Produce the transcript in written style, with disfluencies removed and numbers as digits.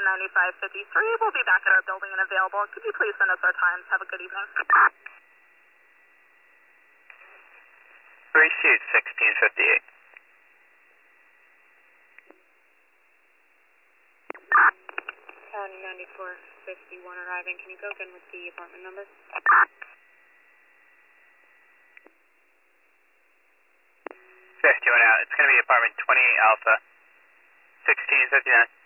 9553. We'll be back at our building and available. Could you please send us our times? Have a good evening. 3 seat 1658. 9451 arriving. Can you go again with the apartment number? 51 out. It's going to be apartment 28 Alpha, 1659.